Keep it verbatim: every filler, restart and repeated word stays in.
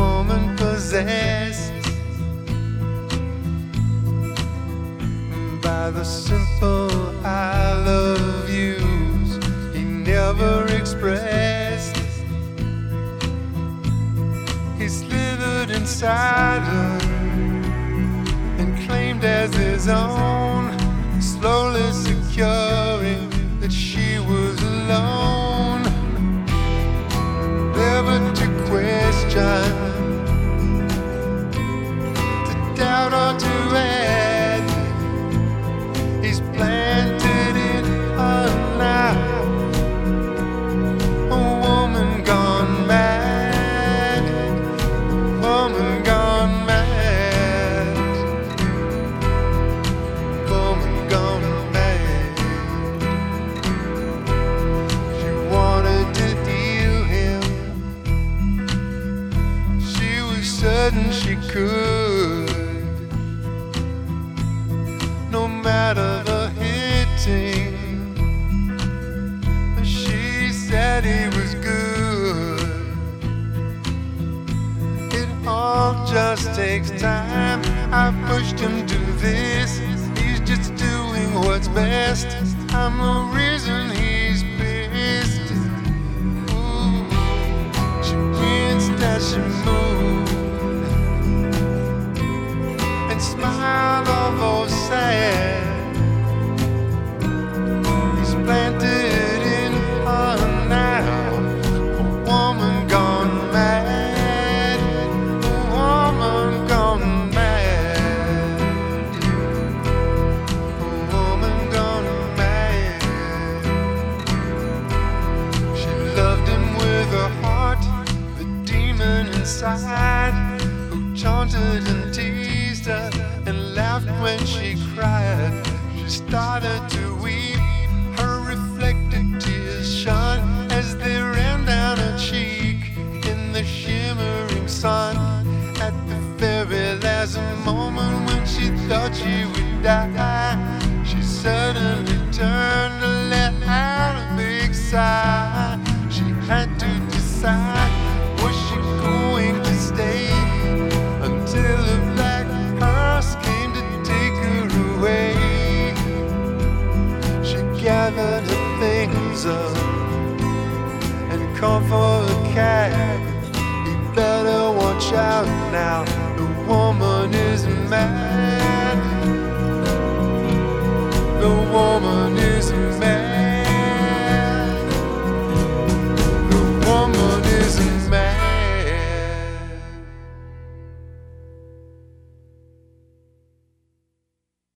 woman possessed by the simple I love yous he never expressed. He slithered inside her and claimed as his own, slowly securing that she was alone. Never to question, to doubt or to add. He's planted in her now a woman gone mad, a woman gone mad, a woman gone mad. She wanted to heal him, she was certain she could. No matter the hitting, she said he was good. It all just takes time. I pushed him to this, he's just doing what's best. I'm the reason he's pissed. Ooh, she winced as she moved and smiled, although sad. He's planted in her now a woman gone mad, a woman gone mad, a woman gone mad. She loved him with her heart, the demon inside who taunted and teased her and laughed when she cried. She started to weep, her reflected tears shone as they ran down her cheek in the shimmering sun. At the very last moment when she thought she would die, she suddenly turned and let out a big sigh. She had to decide, was she going to stay until the black hearse came to take her away? She gathered her things up and called for a cab. You better watch out now, the woman is mad.